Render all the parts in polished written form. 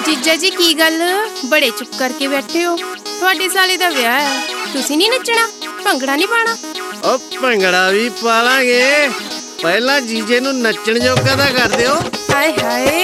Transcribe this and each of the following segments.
जीजा जी की गल बड़े चुप करके बैठे हो? तुहाडे साले दा विआह है, तुसीं नहीं नचना, भंगड़ा नहीं पाना? ओ भंगड़ा भी पा लांगे, पहला जीजे नूं नचण जोगा तां कर दिओ। हाय हाय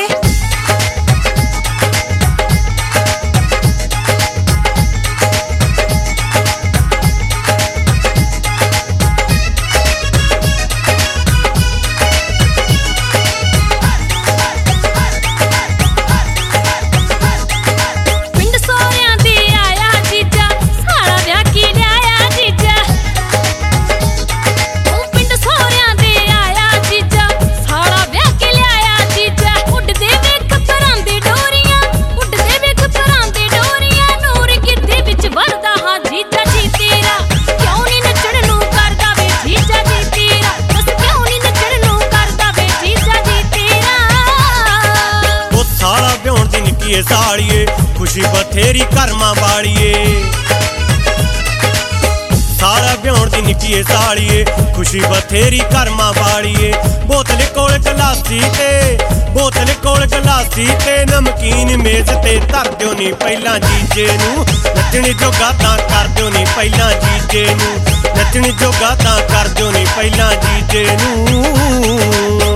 साड़िए खुशी बथेरी कर्मा बाड़िए, सारा ब्याहण दी निक्की साड़िए खुशी बथेरी कर्मा बाड़िए। बोतल कोल गलासी ते, बोतल कोल गलासी ते नमकीन मेज ते धर दिओ नी पहला जीजे नूं, नचने जोगा तां कर दिओ नी पहला जीजे नूं, नचने जोगा तां कर दिओ नी पहला जीजे नूं।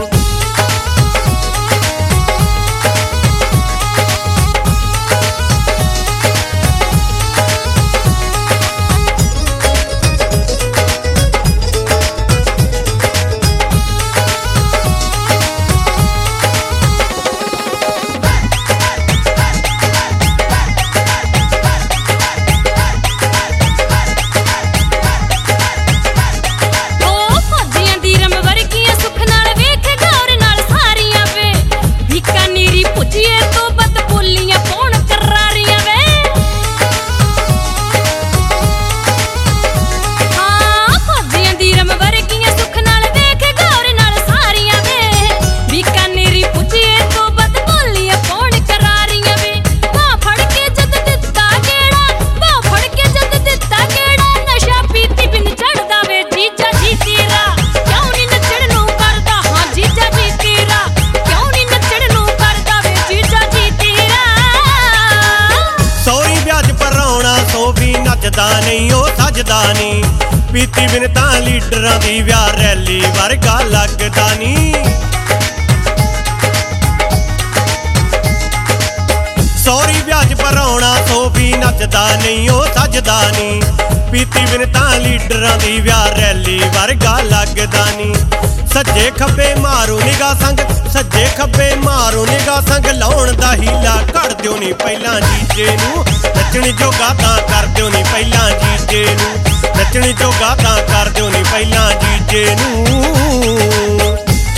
नहीं ओ सजदा नहीं, पीती बिन तां लीडरां दी विआह रैली वर्गा लगदा नहीं। सौरी ब्याज पर आउणा सोफी नचदा नहीं ओ सजदा नहीं, पीती बिन तां लीडरां दी विआह रैली वर्गा लगदा नहीं। सज्जे खब्बे मारो निगाह संग, सज्जे खब्बे मारो निगाह संग, लाउण दा हीला कढ़ दिओ नी पहला जीजे नूं, नचने जोगा तां कर दिओ नी पहला जीजे नूं, नचने जोगा तां कर दिओ नी पहला जीजे नूं।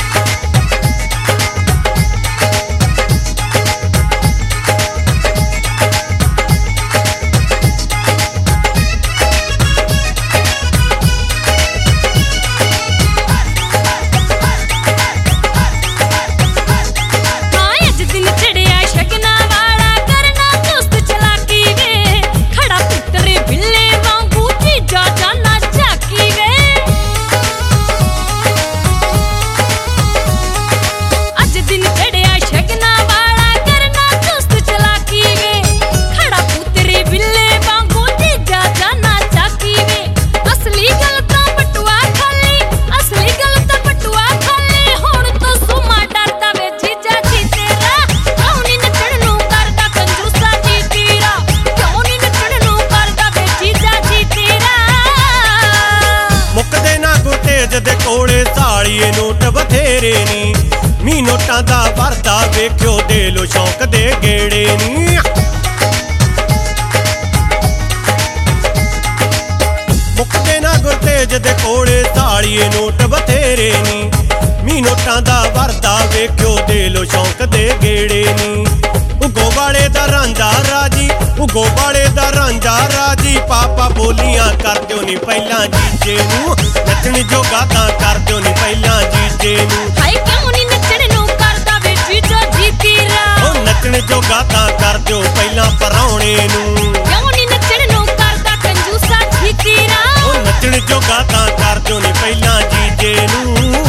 साड़िए नोट बथेरे नी, मी नोटां दा भरदा वेख्यो दे लो शौक दे गेड़े नी। मुकदे ना गुरतेज दे कोले साड़िए नोट बथेरे नी, मी नोटां दा भरदा वेख्यो दे लो शौक दे गेड़े नी। उगो वाले दा रांझा राजी, उगो वाले दा रांझा राजी, पापा बोलियां कर दिओ नी पहला जीजे नूं, नचने जोगा तां कर दिओ नी पहला जीजे नूं। हाय क्यों नी नचने नूं करदा वे जीजा जी तेरा, ओ नचने जोगा तां कर दिओ पहला पराउणे नूं, क्यों नी नचने नूं करदा कंजूसा जी तेरा, ओ नचने जोगा तां कर दिओ नी पहला जीजे नूं।